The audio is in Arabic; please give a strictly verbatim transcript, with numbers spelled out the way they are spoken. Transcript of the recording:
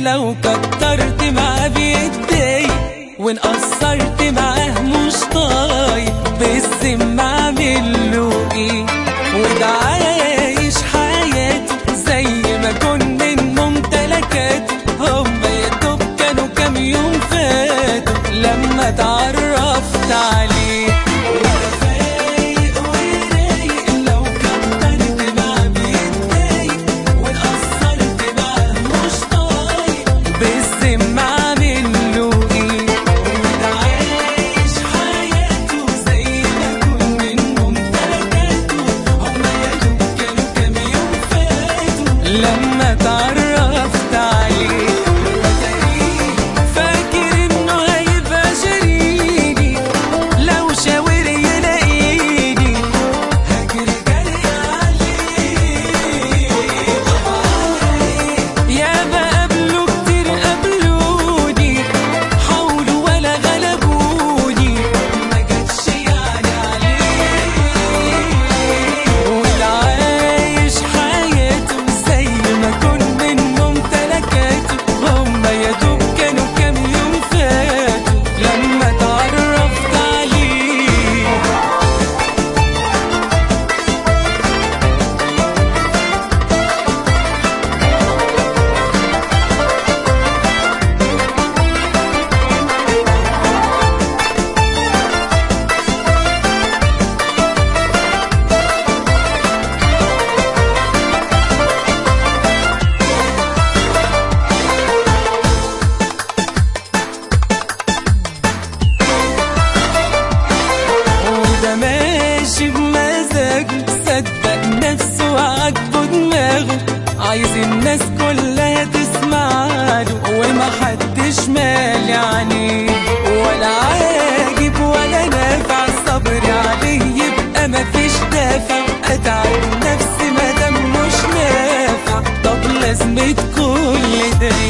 لو كترت معاه بيتضايق، وان قصرت معاه مش طايق، بالذمة اعمله ايه؟ وده عايش حياته زي ما كن من ممتلكاته، هما يا دوب كانوا كام يوم فاتوا لما اتعرفت عليه. لما اتعرفت عليه فاكر انه هيبقى شريكي، لو شاور يلاقيني هجري جري عليه. ياما قابلوا كتير قابلوني، حاولوا ولا غلبوني، ما جاتش يعني عليه. واللي عايش حياته زي ما كن من ممتلكاته، هما يا دوب كانوا كام يوم فاتوا لما اتعرفت عليه. وده ماشي بمزاجه، صدق نفسه وعاجبه دماغه، عايز الناس كلها تسمعله ومحدش مالي عينيه، ولا عاجب ولا نافع، الصبر عليه يبقى مفيش دافع، اتعب نفسي مادام مش نافع، طب لازمة كل ده